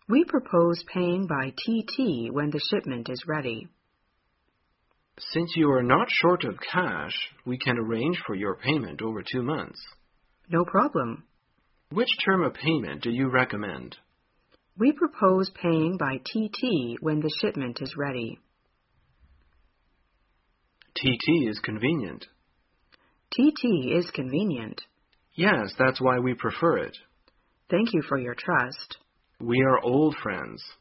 We propose paying by TT when the shipment is ready. Since you are not short of cash, we can arrange for your payment over 2 months. No problem. Which term of payment do you recommend? We propose paying by TT when the shipment is ready. TT is convenient. TT is convenient. Yes, that's why we prefer it. Thank you for your trust. We are old friends.